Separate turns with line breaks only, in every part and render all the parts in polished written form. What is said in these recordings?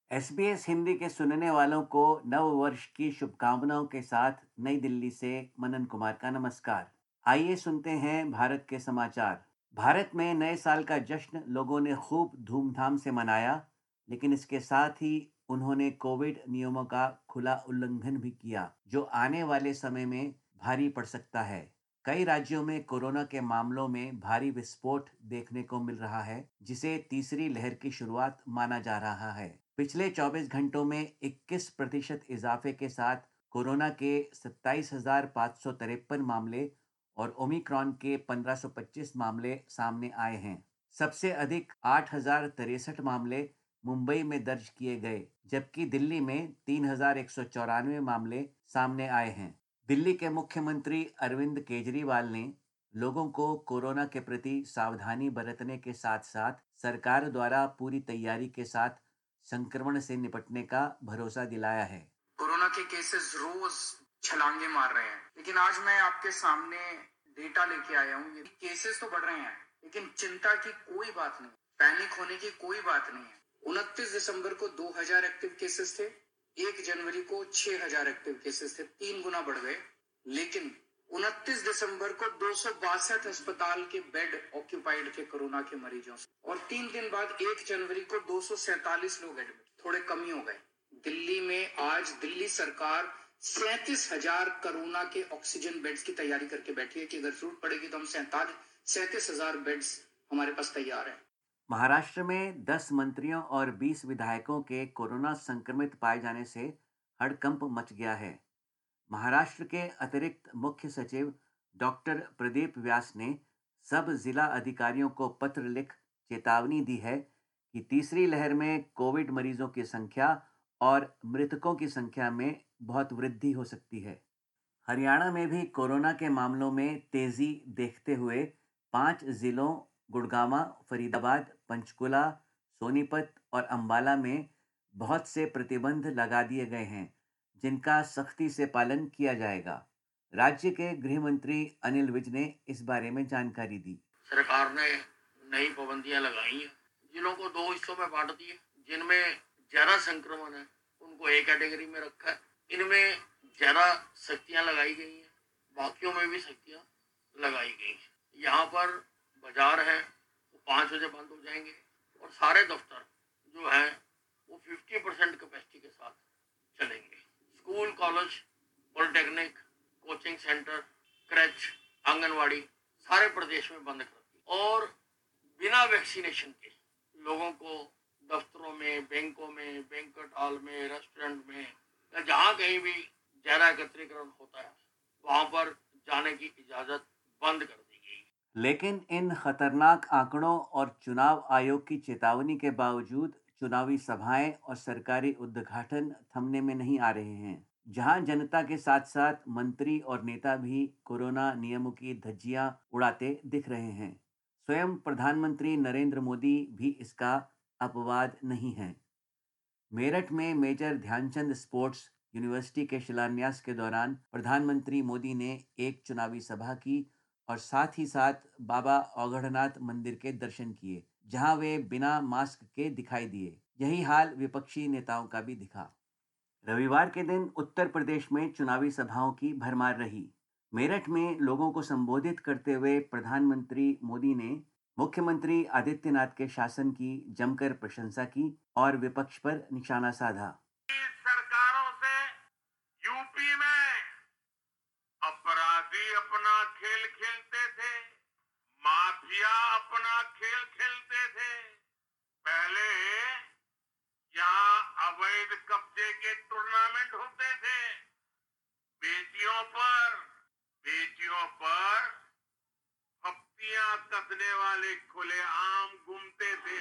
SBS Hindi के सुनने वालों को नव वर्ष की शुभकामनाओं के साथ नई दिल्ली से मनन कुमार का नमस्कार। आइए सुनते हैं भारत के समाचार। भारत में नए साल का जश्न लोगों ने खूब धूमधाम से मनाया, लेकिन इसके साथ ही उन्होंने कोविड नियमों का खुला उल्लंघन भी किया, जो आने वाले समय में भारी पड़ सकता है। कई राज्यों में कोरोना के मामलों में भारी विस्फोट देखने को मिल रहा है, जिसे तीसरी लहर की शुरुआत माना जा रहा है। पिछले 24 घंटों में 21% इजाफे के साथ कोरोना के 27,553 मामले और ओमिक्रॉन के 1525 मामले सामने आए हैं। सबसे अधिक 8,063 मामले मुंबई में दर्ज किए गए, जबकि दिल्ली में 3,194 मामले सामने आए हैं। दिल्ली के मुख्यमंत्री अरविंद केजरीवाल ने लोगों को कोरोना के प्रति सावधानी बरतने के साथ-साथ सरकार द्वारा पूरी तैयारी के साथ संक्रमण से निपटने का भरोसा दिलाया है।
कोरोना के केसेस रोज छलांगे मार रहे हैं, लेकिन आज मैं आपके सामने डेटा लेके आया हूँ। ये केसेस तो बढ़ रहे हैं, लेकिन चिंता की कोई बात नहीं, पैनिक होने की कोई बात नहीं है। 29 दिसंबर को 2,000 एक्टिव केसेस थे, 1 जनवरी को 6,000 एक्टिव केसेस थे, 3 गुना बढ़ गए। लेकिन 29 दिसंबर को 262 अस्पताल के बेड ऑक्यूपाइड थे कोरोना के मरीजों से, और 3 दिन बाद 1 जनवरी को 247 लोग एडमिट, थोड़े कमी हो गए। दिल्ली में आज दिल्ली सरकार 37,000 कोरोना के ऑक्सीजन बेड्स की तैयारी करके बैठी है कि अगर जरूरत पड़ेगी तो हम 37,000 बेड्स हमारे पास तैयार है।
महाराष्ट्र में 10 मंत्रियों और 20 विधायकों के कोरोना संक्रमित पाए जाने से हड़कंप मच गया है। महाराष्ट्र के अतिरिक्त मुख्य सचिव डॉक्टर प्रदीप व्यास ने सब जिला अधिकारियों को पत्र लिख चेतावनी दी है कि तीसरी लहर में कोविड मरीजों की संख्या और मृतकों की संख्या में बहुत वृद्धि हो सकती है। हरियाणा में भी कोरोना के मामलों में तेजी देखते हुए 5 जिलों गुड़गांव, फरीदाबाद, पंचकुला, सोनीपत और अंबाला में बहुत से प्रतिबंध लगा दिए गए हैं, जिनका सख्ती से पालन किया जाएगा। राज्य के गृह मंत्री अनिल विज ने इस बारे में जानकारी दी।
सरकार ने नई पाबंदियां लगाई हैं, जिलों को 2 हिस्सों में बांट दिए। जिनमें ज्यादा संक्रमण है उनको एक कैटेगरी में रखा है, इनमें ज्यादा सख्तियां लगाई गई हैं, बाकियों में भी सख्तियां लगाई गई हैं। यहाँ पर बाजार है वो 5 बजे बंद हो जाएंगे, और सारे दफ्तर जो है वो 50% कैपेसिटी के साथ चलेंगे। School, college, polytechnic, coaching centre, creche, anganwadi सारे प्रदेश में बंद कर दी, और बिना वैक्सीनेशन के लोगों को दफ्तरों में, बैंकों में, बैंक्वेट हॉल में, रेस्टोरेंट में या जहाँ कहीं भी ज्यादा एकत्रीकरण होता है वहां पर जाने की इजाजत बंद कर दी गई।
लेकिन इन खतरनाक आंकड़ों और चुनाव आयोग की चेतावनी के बावजूद चुनावी सभाएं और सरकारी उद्घाटन थमने में नहीं आ रहे हैं। जहां जनता के साथ साथ मंत्री और नेता भी कोरोना नियमों की धज्जियां उड़ाते दिख रहे हैं। स्वयं प्रधानमंत्री नरेंद्र मोदी भी इसका अपवाद नहीं हैं। मेरठ में मेजर ध्यानचंद स्पोर्ट्स यूनिवर्सिटी के शिलान्यास के दौरान प्रधानमंत्री मोदी ने एक चुनावी सभा की और साथ ही साथ बाबा औगढ़नाथ मंदिर के दर्शन किए, जहां वे बिना मास्क के दिखाई दिए। यही हाल विपक्षी नेताओं का भी दिखा। रविवार के दिन उत्तर प्रदेश में चुनावी सभाओं की भरमार रही। मेरठ में लोगों को संबोधित करते हुए प्रधानमंत्री मोदी ने मुख्यमंत्री आदित्यनाथ के शासन की जमकर प्रशंसा की और विपक्ष पर निशाना साधा।
सरकारों से यूपी में अपराधी अपना खेल खेलते थे, माफिया अपना खेल खेलते थे। पहले यहाँ अवैध कब्जे के टूर्नामेंट होते थे, बेटियों पर हफ्तियां कसने वाले खुलेआम घूमते थे।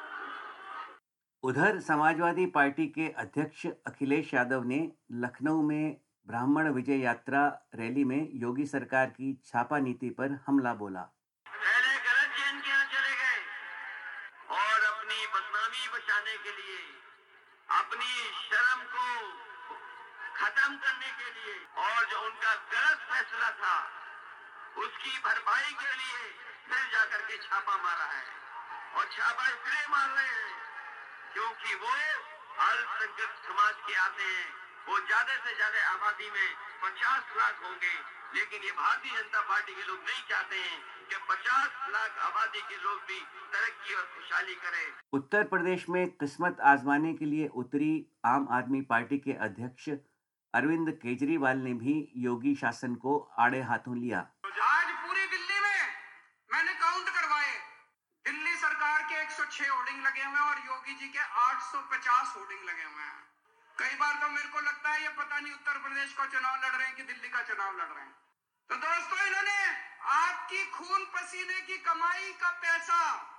उधर समाजवादी पार्टी के अध्यक्ष अखिलेश यादव ने लखनऊ में ब्राह्मण विजय यात्रा रैली में योगी सरकार की छापा नीति पर हमला बोला।
पहले गलत जैन के यहाँ चले गए और अपनी बदनामी बचाने के लिए, अपनी शर्म को खत्म करने के लिए, और जो उनका गलत फैसला था उसकी भरपाई के लिए फिर जाकर के छापा मारा है। और छापा इसलिए मार रहे हैं क्योंकि वो अल्पसंख्यक समाज के आते हैं, वो ज्यादा से ज्यादा आबादी में 50 लाख होंगे, लेकिन ये भारतीय जनता पार्टी के लोग नहीं चाहते हैं कि 50 लाख आबादी के लोग भी तरक्की और खुशहाली करें।
उत्तर प्रदेश में किस्मत आजमाने के लिए उतरी आम आदमी पार्टी के अध्यक्ष अरविंद केजरीवाल ने भी योगी शासन को आड़े हाथों लिया।
आज पूरी दिल्ली में मैंने काउंट करवाए, दिल्ली सरकार के 106 होर्डिंग लगे हुए हैं और योगी जी के 850 होर्डिंग लगे हुए हैं। कई बार तो मेरे को लगता है ये पता नहीं उत्तर प्रदेश का चुनाव लड़ रहे हैं कि दिल्ली का चुनाव लड़ रहे हैं। तो दोस्तों, इन्होंने आपकी खून पसीने की कमाई का पैसा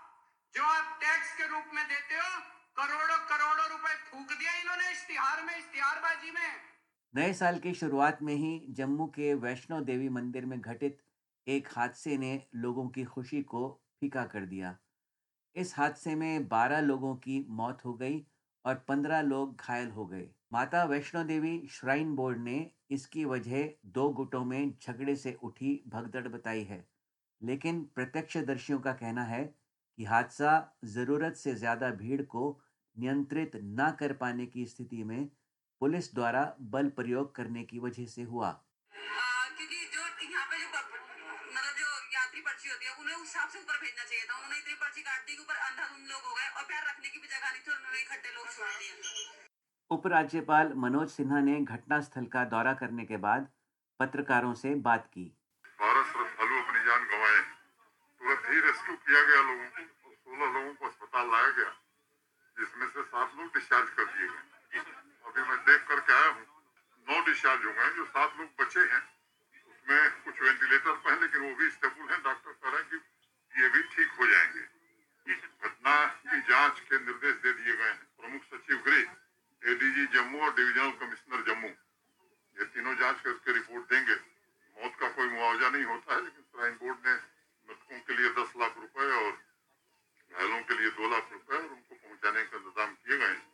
जो आप टैक्स के रूप में देते हो, करोड़ों करोड़ों रुपए फूंक दिया इन्होंने इश्तिहार में, इश्तिहारबाजी में।
नए साल की शुरुआत में ही जम्मू के वैष्णो देवी मंदिर में घटित एक हादसे ने लोगों की खुशी को फीका कर दिया। इस हादसे में 12 लोगों की मौत हो गई और 15 लोग घायल हो गए। माता वैष्णो देवी श्राइन बोर्ड ने इसकी वजह दो गुटों में झगड़े से उठी भगदड़ बताई है, लेकिन प्रत्यक्षदर्शियों का कहना है कि हादसा जरूरत से ज्यादा भीड़ को नियंत्रित न कर पाने की स्थिति में पुलिस द्वारा बल प्रयोग करने की वजह से हुआ।
क्योंकि जो यहाँ पे जो मतलब जो यात्री पर्ची होती है उन्हें उस हिसाब से ऊपर भेजना चाहिए था। उन्होंने इतनी पर्ची काट दी कि ऊपर अंधाधुंध लोग हो गए और पैर रखने की भी जगह नहीं थी, उन्होंने इकट्ठे लोग छोड़ दिए।
उपराज्यपाल मनोज सिन्हा ने घटनास्थल का दौरा करने के बाद पत्रकारों से बात की।
12 श्रद्धालु अपनी जान गंवाए, तुरंत ही रेस्क्यू किया गया लोगों को और 16 लोगों को अस्पताल लाया गया, जिसमें से 7 लोग डिस्चार्ज कर दिए गए। अभी मैं देख करके आया हूँ, 9 डिस्चार्ज हो गए, जो 7 लोग बचे हैं उसमें कुछ वेंटिलेटर पे हैं, लेकिन वो भी स्टेबल हैं। डॉक्टर कह रहे हैं कि ये भी ठीक हो जाएंगे। घटना की जांच के निर्देश दे दिए गए हैं। प्रमुख सचिव गृह, एडीजी जम्मू और डिविजनल कमिश्नर जम्मू, ये तीनों जांच करके रिपोर्ट देंगे। मौत का कोई मुआवजा नहीं होता है, लेकिन श्राइन बोर्ड ने मृतकों के लिए 10 लाख रुपए और घायलों के लिए 2 लाख रुपए और उनको पहुंचाने का इंतजाम किए गए हैं।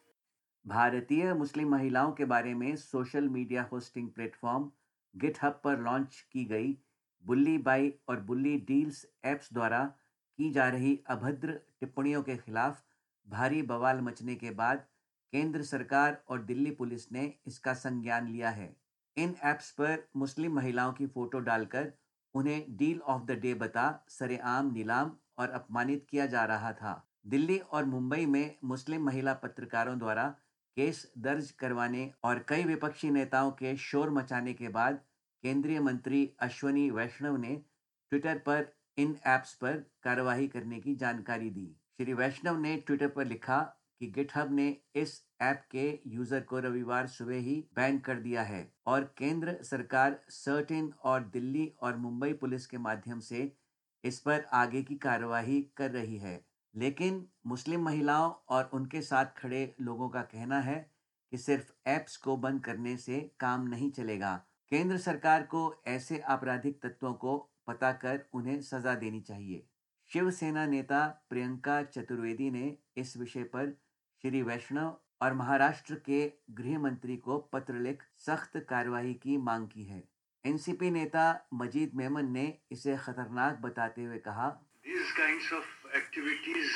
भारतीय मुस्लिम महिलाओं के बारे में social media hosting platform GitHub पर लॉन्च की गई बुल्ली बाई और बुल्ली डील्स ऐप्स द्वारा की जा रही अभद्र टिप्पणियों के खिलाफ भारी बवाल मचने के बाद केंद्र सरकार और दिल्ली पुलिस ने इसका संज्ञान लिया है। इन ऐप्स पर मुस्लिम महिलाओं की फोटो डालकर उन्हें डील ऑफ द डे बता सरेआम नीलाम और अपमानित किया जा रहा था। दिल्ली और मुंबई में मुस्लिम महिला पत्रकारों द्वारा केस दर्ज करवाने और कई विपक्षी नेताओं के शोर मचाने के बाद केंद्रीय मंत्री अश्वनी वैष्णव ने ट्विटर पर इन ऐप्स पर कार्रवाई करने की जानकारी दी। श्री वैष्णव ने ट्विटर पर लिखा कि गिटहब ने इस ऐप के यूजर को रविवार सुबह ही बैन कर दिया है और केंद्र सरकार सर्टिन और दिल्ली और मुंबई पुलिस के माध्यम से इस पर आगे की कार्यवाही कर रही है। लेकिन मुस्लिम महिलाओं और उनके साथ खड़े लोगों का कहना है कि सिर्फ ऐप्स को बंद करने से काम नहीं चलेगा। केंद्र सरकार को ऐसे आपराधिक तत्वों को पता कर उन्हें सजा देनी चाहिए। शिवसेना नेता प्रियंका चतुर्वेदी ने इस विषय पर श्री वैष्णव और महाराष्ट्र के गृह मंत्री को पत्र लिख सख्त कार्रवाई की मांग की है। एनसीपी नेता मजीद मेमन ने इसे खतरनाक बताते हुए कहा,
These kinds of activities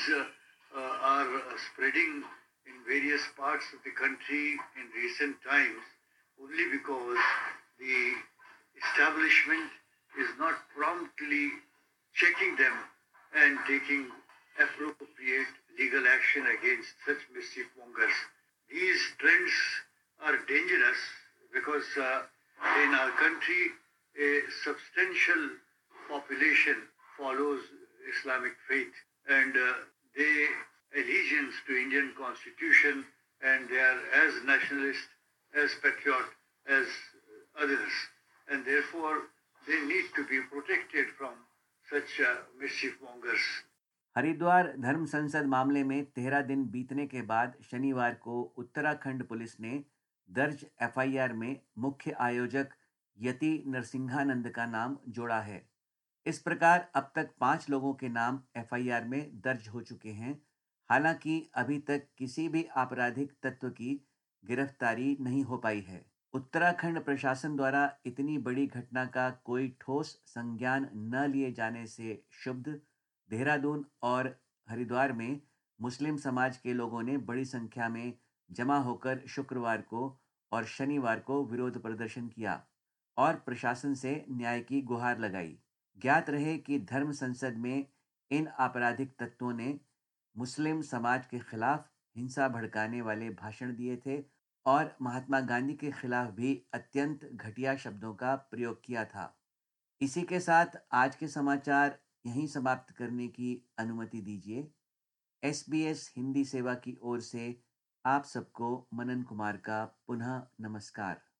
are spreading in various parts of the country in recent times only because the establishment is not promptly checking them and taking appropriate legal action against such mischief mongers. These trends are dangerous because in our country a substantial population follows Islamic faith and they allegiance to Indian constitution and they are as nationalist, as patriot as others and therefore they need to be protected from such mischief mongers.
Haridwar धर्म संसद मामले में 13 दिन बीतने के बाद शनिवार को उत्तराखंड पुलिस ने दर्ज एफआईआर में मुख्य आयोजक यति नरसिंहानंद का नाम जोड़ा है। इस प्रकार अब तक 5 लोगों के नाम एफआईआर में दर्ज हो चुके हैं। हालांकि अभी तक किसी भी आपराधिक तत्व की गिरफ्तारी नहीं हो पाई है। उत्तराखंड प्रशासन द्वारा इतनी बड़ी घटना का कोई ठोस संज्ञान न लिए जाने से क्षुब्ध देहरादून और हरिद्वार में मुस्लिम समाज के लोगों ने बड़ी संख्या में जमा होकर शुक्रवार को और शनिवार को विरोध प्रदर्शन किया और प्रशासन से न्याय की गुहार लगाई। ज्ञात रहे कि धर्म संसद में इन आपराधिक तत्वों ने मुस्लिम समाज के खिलाफ हिंसा भड़काने वाले भाषण दिए थे और महात्मा गांधी के खिलाफ भी अत्यंत घटिया शब्दों का प्रयोग किया था। इसी के साथ आज के समाचार यहीं समाप्त करने की अनुमति दीजिए। SBS हिंदी सेवा की ओर से आप सबको मनन कुमार का पुनः नमस्कार।